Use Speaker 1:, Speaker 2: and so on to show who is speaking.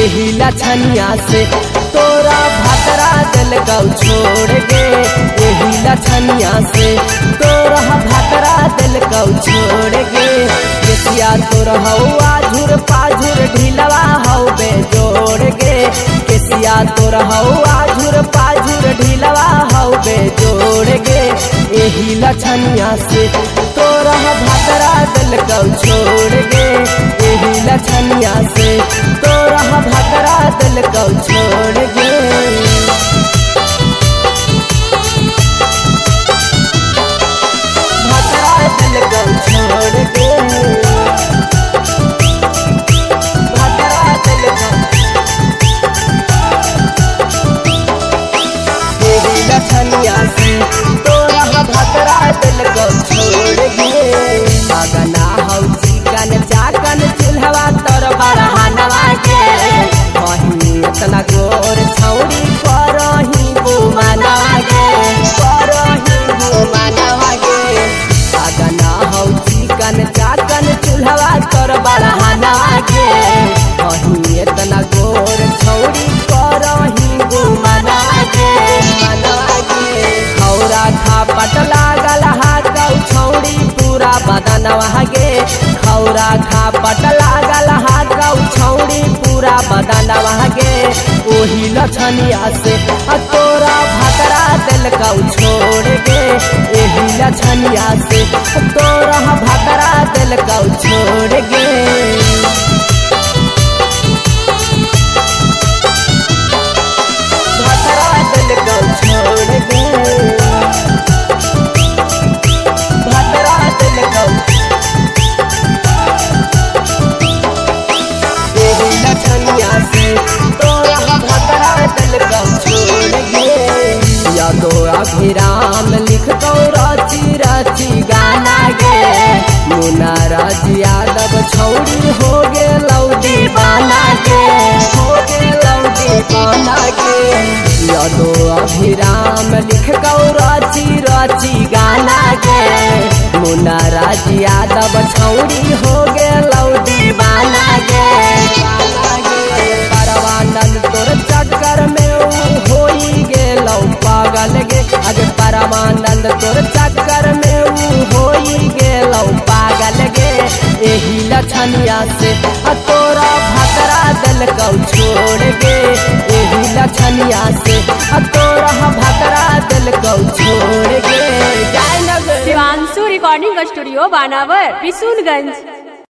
Speaker 1: एही लछनिया से तोरा भतरा दिल गौ छोड़ गे। एही लछनिया से तोरा भतरा दिल गौ छोड़ गे। केसिया तोर हौआ झुर पाझुर ढिलवा हौ बेजोड़ गे। केसिया तोर हौआ झुर पाझुर ढिलवा हौ बेजोड़ गे। एही लछनिया से तोरा भतरा दिल गौ छोड़ गे। एही लछनिया से तोरा भतरा दिल गौ छोड़ गे। भतरा दिल गौ छोड़ गे। भतरा दिल गौ एही लछनिया से तोरा भतरा दिल गौ छोड़ गे। अगना हौ चिकन चाकन चूल्हवा तोर बरहनवा गे। कहीं इतना गोर छौरी करही बुमनवा गे। करही बुमनवा गे। अगना हौ चिकन चाकन चूल्हवा तोर बरहनवा गे। कहीं इतना गोर छौरी करही बुमनवा गे। मनवा गे खौरा खापट लागल हा गौ छौरी पूरा बदनवा गे। खौरा खापट लागल हा गौ छौरी पूरा बदनवा गे। ओही लछनिया से तोरा भतरा दिल गौ छोड़ गे। एही लछनिया से तोरा भतरा दिल गौ छोड़ गे। भतरा दिल गौ छोड़ गे। भतरा दिल गौ एही लछनिया से तोरा भतरा दिल गौ छोड़ गे। यादो अभिराम लिख गौ रची रची गाना गे। मुन्ना राज यादव छौरी हो गे लौडी बाना गे। हो गे लौडी बाना गे। यादो अभिराम लिख गौ रची रची गाना गे। मुन्ना राज यादव छौरी हो गे लौडी बाना गे। परमानंद तोर चक्कर में होई गेलौ पागल गे। अगे परमानंद तोर चक्कर में होई गेलौ पागल गे। एही लछनिया से तोरा भतरा दिल गौ छोड़ गे। एही लछनिया से तोरा भतरा दिल गौ छोड़ गे। Jaynagar
Speaker 2: Shivanshu recording studio Banawar Bishunganj.